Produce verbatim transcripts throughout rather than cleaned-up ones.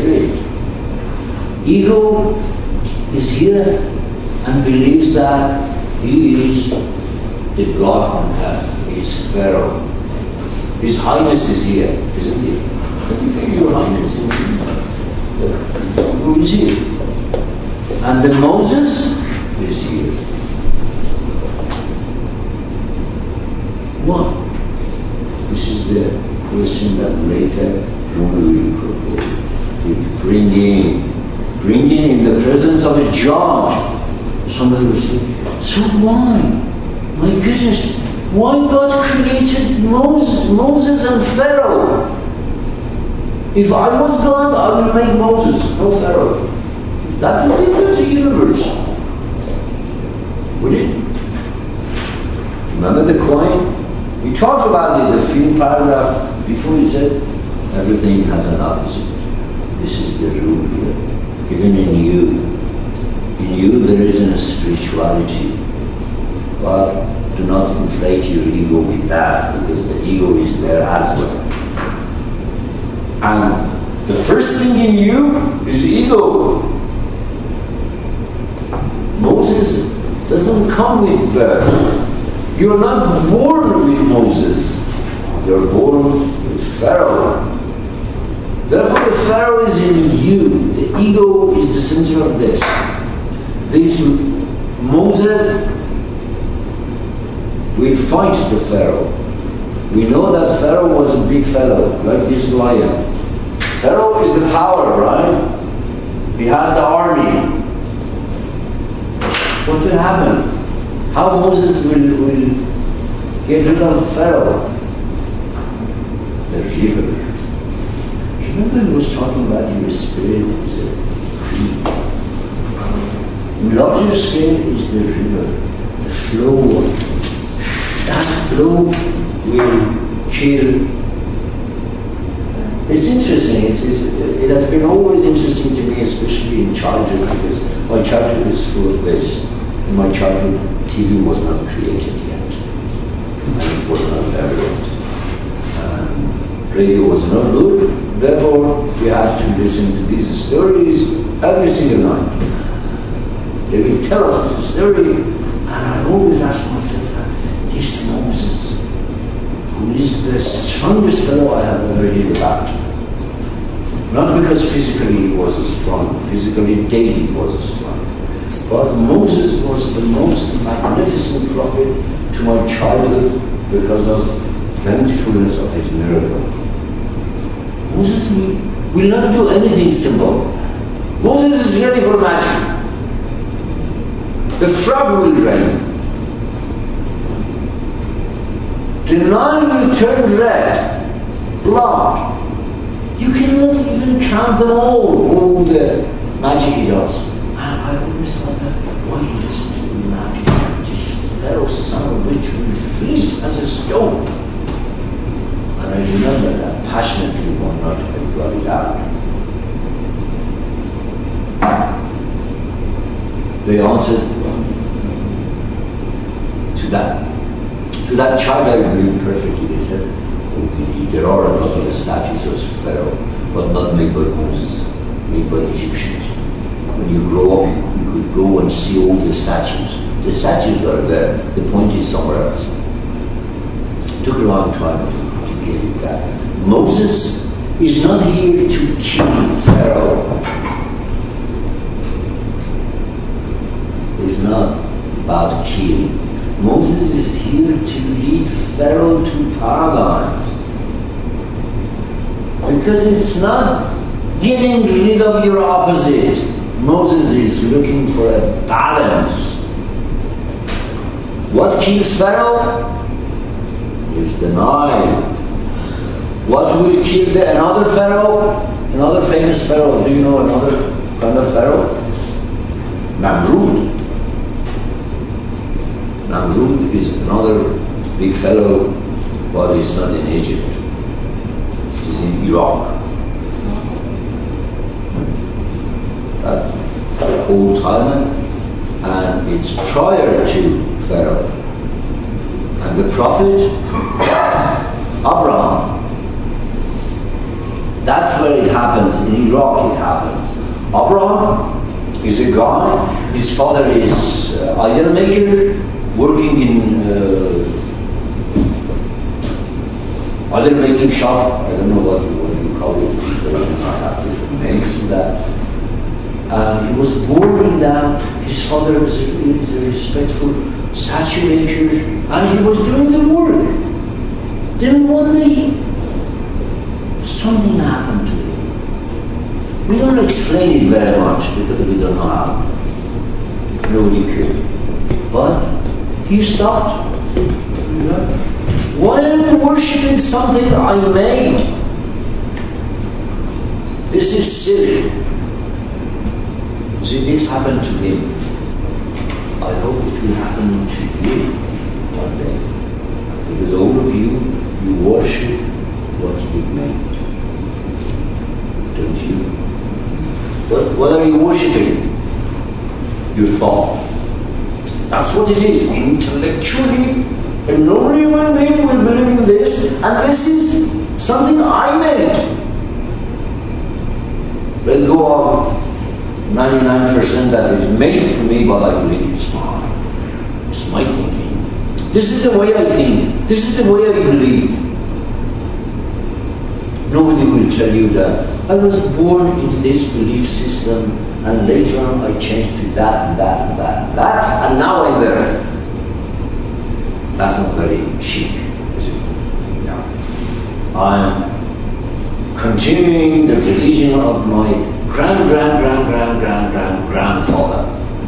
spirit. Ego is here and believes that he is the God on earth. He is Pharaoh. His Highness is here, isn't he? Don't you think your Highness is here? Who is here? And then Moses is here. What? This is the question that later Rumi will propose. To bring in, bring in in the presence of a judge. Somebody will say, so why? My goodness, why God created Moses, Moses and Pharaoh? If I was God, I would make Moses, no Pharaoh. That would be the universe. Would it? Remember the coin? We talked about it a few paragraphs before. He said, everything has an opposite. This is the rule here. Even in you. In you there isn't a spirituality. But do not inflate your ego with that, because the ego is there as well. And the first thing in you is ego. Moses doesn't come with birth. You're not born with Moses. You're born with Pharaoh. Therefore the Pharaoh is in you. The ego is the center of this. This Moses will fight the Pharaoh. We know that Pharaoh was a big fellow, like this lion. Pharaoh is the power, right? He has the army. What will happen? How Moses will, will get rid of Pharaoh? The river. Remember he was talking about your spirit is a creek. In larger scale is the river, the flow. That flow will kill. It's interesting, it's, it's, it has been always interesting to me, especially in childhood, because my childhood is full of this. In my childhood, T V was not created yet, and it was not evident. Um, radio was not good, therefore we had to listen to these stories every single night. They will tell us the story, and I always ask myself, this Moses, who is the strongest fellow I have ever heard about. Not because physically he was strong, physically David was strong, but Moses was the most magnificent prophet to my childhood because of the plentifulness of his miracle. Moses will not do anything simple. Moses is ready for magic. The frog will drain. The Nile will turn red, blood. You cannot even count them all, all the magic he does. And I always thought that, why he doesn't do magic? This Pharaoh son of a bitch will freeze as a stone. And I remember that passionately one night I brought it out. They answered to that. To that child I believe perfectly. They said, oh, there are a lot of statues of Pharaoh, but not made by Moses, made by Egyptians. When you grow up, you, you could go and see all the statues. The statues are there, the point is somewhere else. It took a long time to, to get it back. Moses is not here to kill Pharaoh. It's not about killing. Moses is here to lead Pharaoh to paradise. Because it's not getting rid of your opposite. Moses is looking for a balance. What kills Pharaoh? Is the Nile. What will kill the, another Pharaoh? Another famous Pharaoh. Do you know another kind of Pharaoh? Namrud. Namrud is another big fellow, but he's not in Egypt. He's in Iraq. That, that old timer, and it's prior to Pharaoh. And the prophet Abraham That's where it happens. In Iraq it happens. Abraham is a guy, his father is uh, idol maker, working in uh, idol making shop. I don't know what, what you call it. I have different names for that. And he was born in that. His father was a, was a respectful statue maker, and he was doing the work. Then one day, something happened to him. We don't explain it very much because we don't know how. Nobody could. But he stopped. You know? Why am I worshipping something I made? This is silly. See, this happened to him. I hope it will happen to you one day. Because all of you, you worship what you made. Don't you? What, what are you worshipping? Your thought. That's what it is. Intellectually, a normal human being will believe in this, and this is something I made. Let go of ninety-nine percent that is made for me, but I believe it's mine. It's my thinking. This is the way I think. This is the way I believe. Nobody will tell you that I was born into this belief system and later on I changed to that and that and that and that and now I'm there. That's not very chic, is it? No. I'm continuing the religion of my grand, grand, grand, grand, grand, grand, grandfather.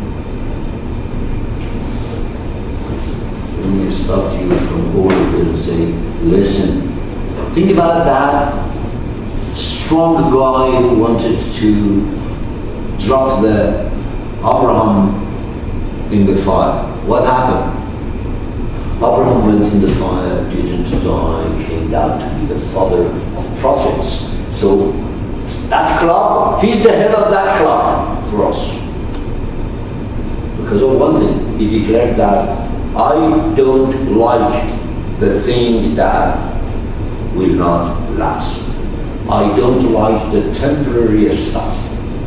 Let me stop you from all of it and say, listen, think about that strong guy who wanted to drop the Abraham in the fire. What happened? Abraham went in the fire, didn't die, came down to be the father of prophets. So that club, he's the head of that club for us. Because of one thing, he declared that I don't like the thing that will not last. I don't like the temporary stuff.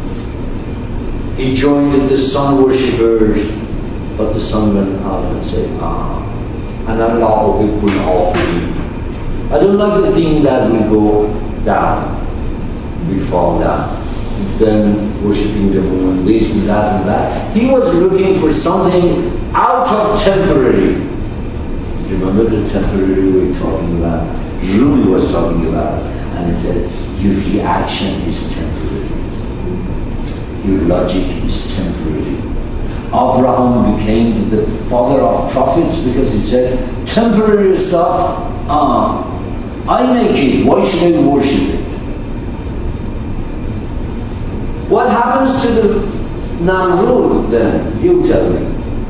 He joined the sun worshippers, but the sun went out and said, ah, and Allah will offer you. I don't like the thing that will go down, will fall down. Then worshipping the moon, this and that and that. He was looking for something out of temporary. Remember the temporary we were talking about? Rumi was talking about. And he said, your reaction is temporary. Your logic is temporary. Abraham became the father of prophets because he said, temporary stuff, ah, I make it, why should I worship it? What happens to the Namrud then? You tell me.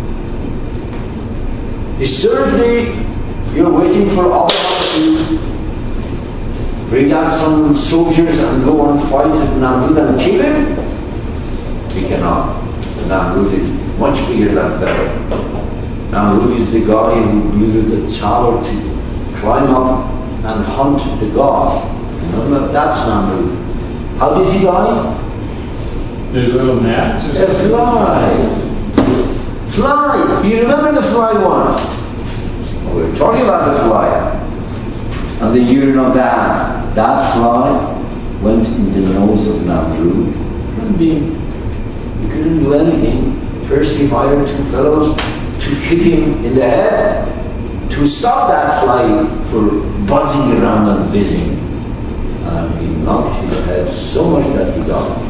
Historically, you're waiting for Abraham to bring out some soldiers and go and fight Namrud and kill him? We cannot. Namrud is much bigger than Pharaoh. Namrud is the guy who built a tower to climb up and hunt the god. Remember, that's Namrud. How did he die? The little gnats? A fly. Fly. You remember the fly one? Well, we're talking about the fly. And the urine of that, that fly went in the nose of Namrud. Couldn't be, he couldn't do anything. First he hired two fellows to kick him in the head, to stop that fly for buzzing around and whizzing. And he knocked his head so much that he died.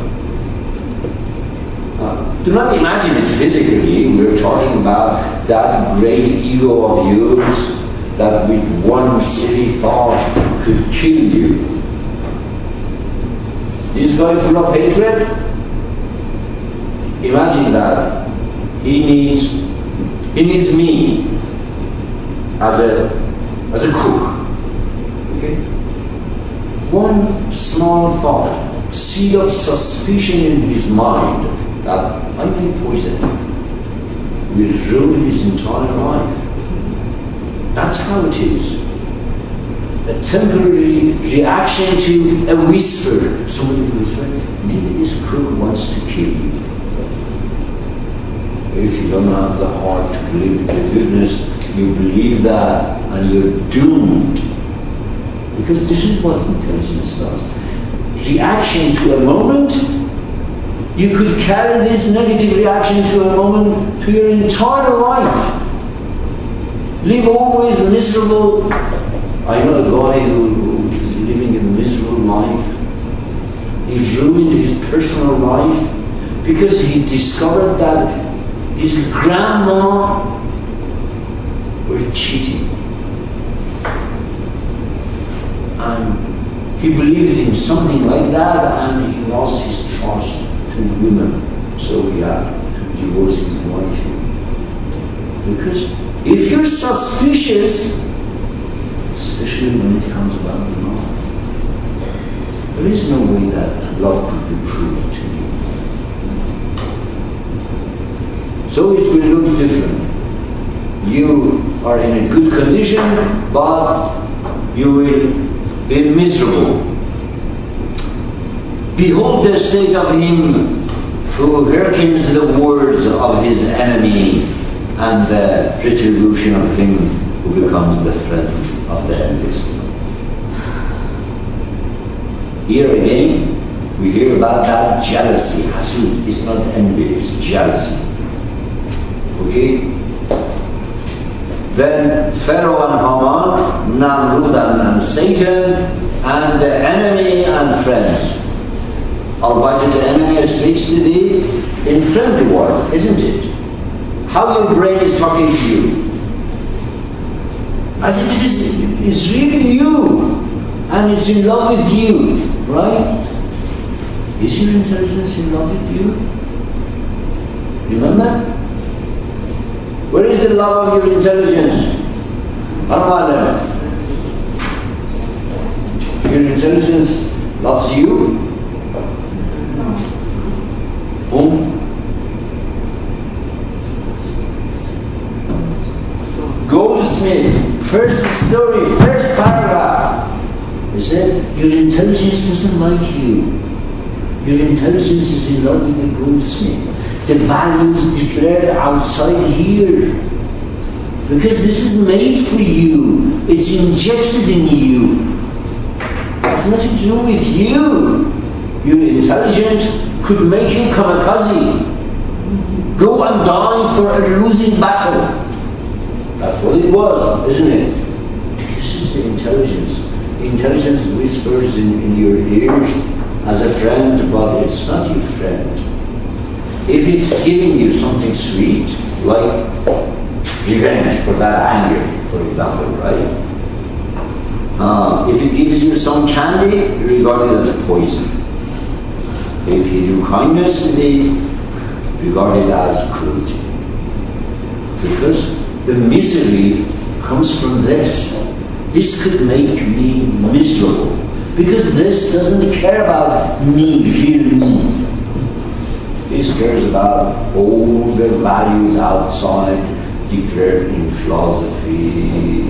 Uh, do not imagine it physically. We're talking about that great ego of yours that with one silly thought could kill you. This guy full of hatred? Imagine that. He needs, he needs me as a, as a cook. Okay? One small thought, seed of suspicion in his mind that I may poison him will ruin his entire life. That's how it is. a temporary reaction to a whisper. Somebody will whisper, maybe this crook wants to kill you. If you don't have the heart to believe in the goodness, you believe that and you're doomed. Because this is what intelligence does. Reaction to a moment, you could carry this negative reaction to a moment to your entire life. Live always miserable. I know a guy who, who is living a miserable life. He ruined his personal life because he discovered that his grandma were cheating. And he believed in something like that and he lost his trust to women. So he had to divorce his wife. Because if you're suspicious, especially when it comes about love, there is no way that love could be proved to you. So it will look different. You are in a good condition, but you will be miserable. Behold the state of him who hearkens the words of his enemy, and the retribution of him who becomes the friend of the envious. Here again, we hear about that jealousy. Hasud is not envy, it's jealousy. Okay? Then Pharaoh and Haman, Namrud and Satan, and the enemy and friends. Albeit the enemy speaks to thee in friendly words, isn't it? How your brain is talking to you. As if it is it's really you, and it's in love with you, right? Is your intelligence in love with you? Remember? Where is the love of your intelligence? Anwar, your intelligence loves you? Whom? Goldsmith, first story, first paragraph. He said, your intelligence doesn't like you. Your intelligence is in love with the goldsmith. The values declared outside here. Because this is made for you. It's injected in you. It's nothing to do with you. Your intelligence could make you kamikaze. Go and die for a losing battle. That's what it was, isn't it? This is the intelligence. Intelligence whispers in, in your ears as a friend, but it's not your friend. If it's giving you something sweet, like revenge for that anger, for example, right? Uh, if it gives you some candy, regard it as a poison. If you do kindness, they regard it as cruelty. Because the misery comes from this. This could make me miserable. Because this doesn't care about me, real me. This cares about all the values outside declared in philosophy,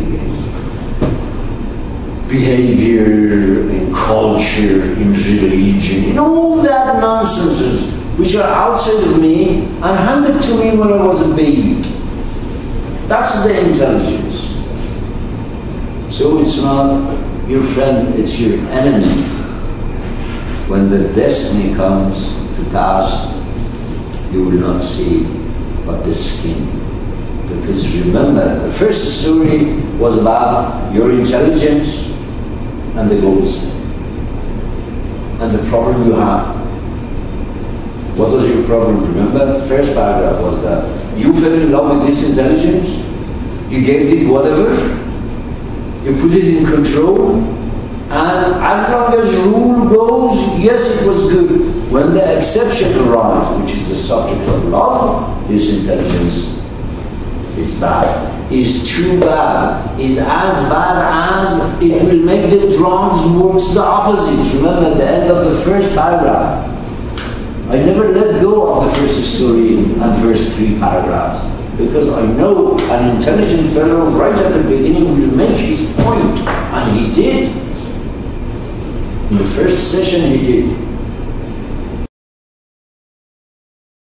behavior, in culture, in religion, in all that nonsenses which are outside of me and handed to me when I was a baby. That's the intelligence. So it's not your friend, it's your enemy. When the destiny comes to pass, you will not see but the skin. Because remember, the first story was about your intelligence and the goals and the problem you have. What was your problem? Remember, the first paragraph was that you fell in love with this intelligence, you gave it whatever, you put it in control, and as long as rule goes, yes, it was good. When the exception arrives, which is the subject of love, this intelligence is bad, is too bad, is as bad as it will make the drums works the opposite. Remember at the end of the first paragraph, I never let go of the first story and first three paragraphs. because I know an intelligent fellow right at the beginning will make his point, and he did. In the first session he did.